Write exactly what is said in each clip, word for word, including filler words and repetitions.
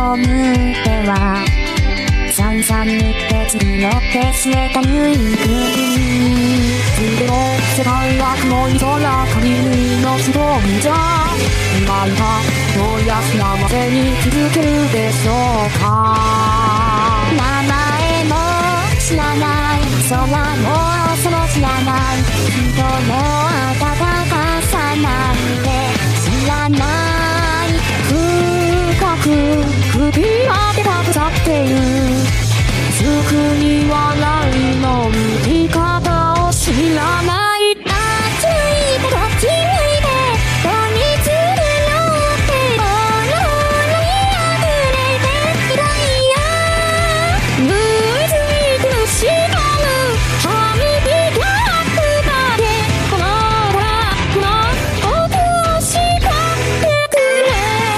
を縫っては散々塗って次のって据えたぬいぐるみ。でも世界は雲い空髪縫いの人みじゃ今いたどうや幸せに気づけるでしょうか。名前も知らない空もその知らない人の温かさなんて知らない深く首当てたくさってるすぐに笑いの向き方を知らないあっち向いてこっち向いてどうにつるのってボロボロにあふれていたいやむずい苦しまぬ歯磨きアップまでこのトラックの音を叱ってくれ。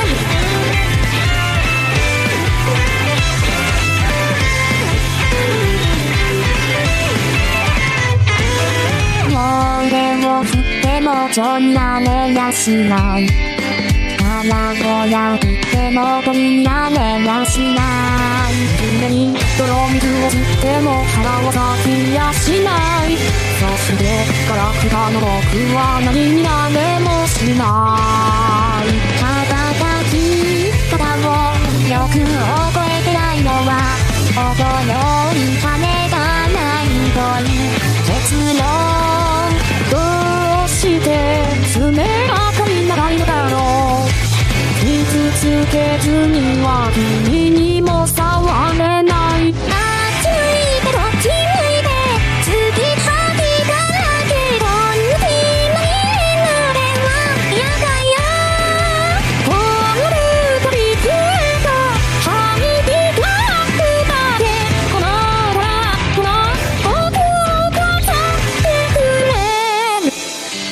そんなねやしない卵やってもゴミなねやしない常に泥水を吸っても腹をかきやしないそしてガラクタの僕は何になれもしないたたき方をよく覚えてないのは驚いたねがないという結論どうして爪ばかり長いのだろう傷つけずには君にも触れないあっち向いてこっち向いて突き先だけど抜きの家のでは嫌だよホール飛び越えた歯磨きアップまでこのトラックの僕を飾ってくれる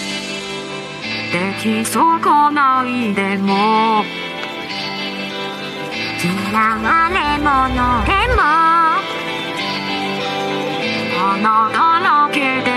出来損ないでも嫌われ者でも穴だらけで